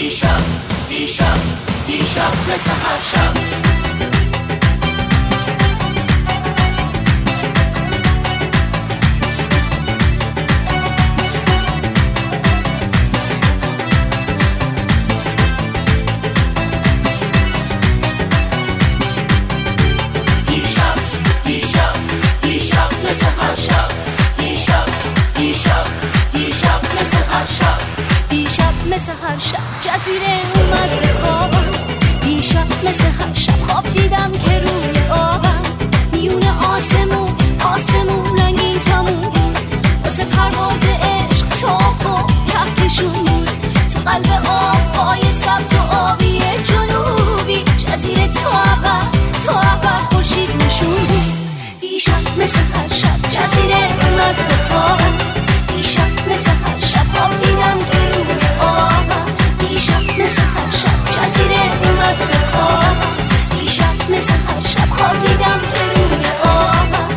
دیشب مثل هر شب مثل هر شب جزیره اومد به خوابم دیشب مثل هر شب خواب دیدم که روی آبم میون آسمون رنگین کمون بود واسه پرواز عشق تاف و کهکشون بود تو قلب آبهای سبز و آبی جنوبی جزیره تا ابد خورشید نشون بود دیشب مثل هر شب جزیره اومد به خوابم دیشب مثل هر شب خواب دیدم که روی دیشب مثل هر شب جزیره اومد به خواب دیشب مثل هر شب خواب دیدم که روی آبم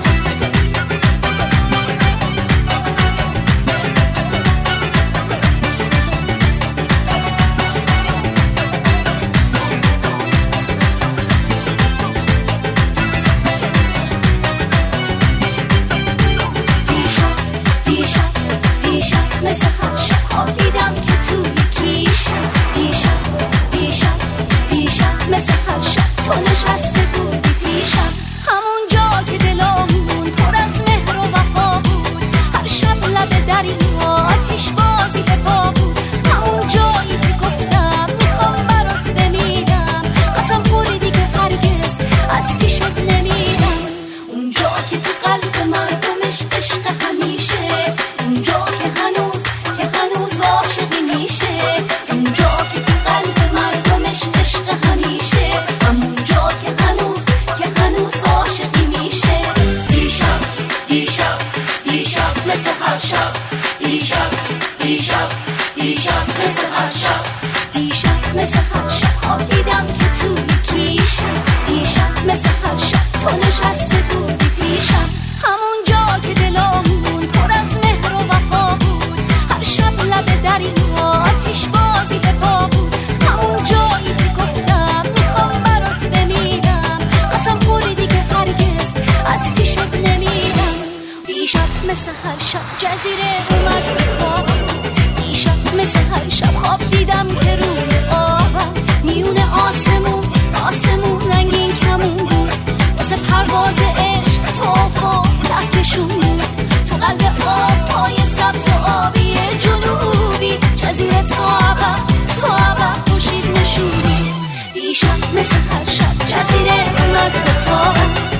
دیشب مثل هر شب خواب دیدم که توی دیشب مثل هر شب تو نشسته بودی پیشم همون جا که دلامون پر از مهر و وفا بود هر شب لب دریا آتیش بازی به پا بود همون جایی که گفتم میخوام برات بمیرم قسم خوردی که هرگز از پیشت نمیرم اونجا که تو قلب مردمش عشق همیشه اونجا که هنوز عاشقی میشه اونجا که تو قلب مردمش عشق همیشه همونجا که هنوز عاشقی میشه دیشب مثل هر شب دیشب مثل هر شب دیشب مثل هر شب خواب دیدم که توی کیشم دیشب مثل هر شب تو نشسته بودی پیشم همون جا که دلامون پر از مهر و وفا بود هر شب لب دریا آتیش بازی به پا بود همون جایی که گفتم میخوام برات بمیرم قسم خوردی که هرگز از پیشت نمیرم دیشب مثل هر شب جزیره اومد به خوابم دیشب مثل هر شب خواب دیدم که روی آبم میون آسمون رنگین کمون بود واسه پرواز عشق تاف و کهکشون بود تو قلب آبهای سبز و آبی جنوبی جزیره تا ابد خورشید نشون بود دیشب مثل هر شب جزیره اومد به خوابم